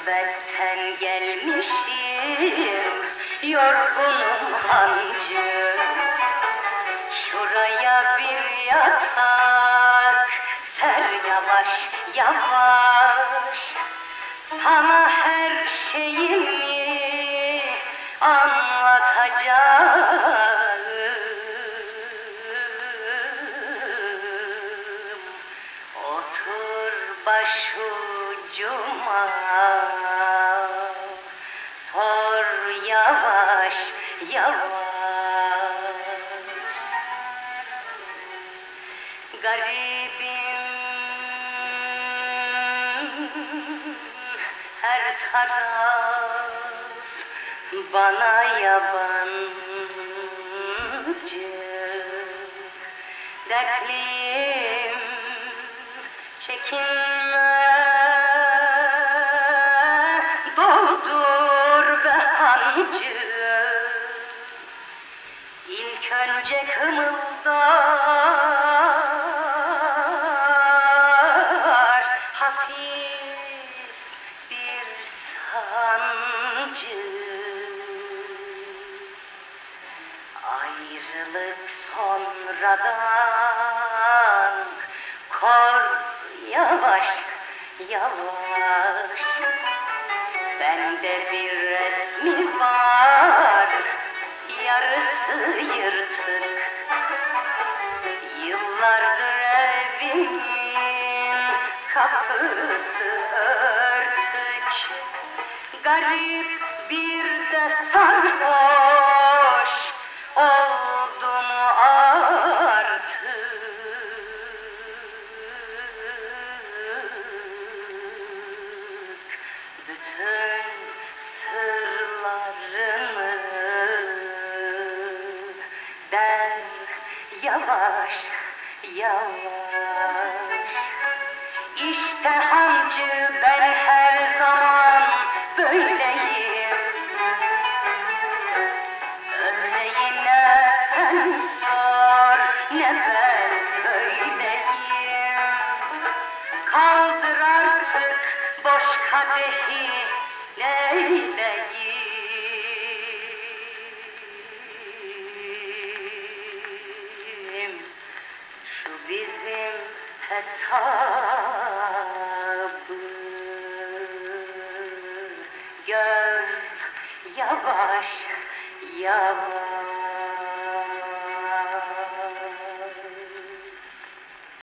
Gurbet'ten gelmişim, yorgunum hancı. Şuraya bir yatak ser yavaş yavaş. Sana her şeyimi anlatacağım. Otur başucuma, sor yavaş yavaş. Garibim, her taraf bana yabancı. Dertliyim, çekinme, doldur be hancı. İlk önce kımıldar hafif bir sancı. Ayrılık sonradan kor yavaş yavaş. Bende bir resmi var, yarısı yırtık. Yıllardır evimin kapısı örtük. Garip bir de sarhoş oldum artık. Bütün sırlarını der yavaş yavaş. İşte hancı, ben her zaman böyleyim. Öteyine sen sor, ne ben söyleyeyim. Kaldır artık boş kadehi, neyleyeyim. Şu bizim hesabı gör yavaş yavaş.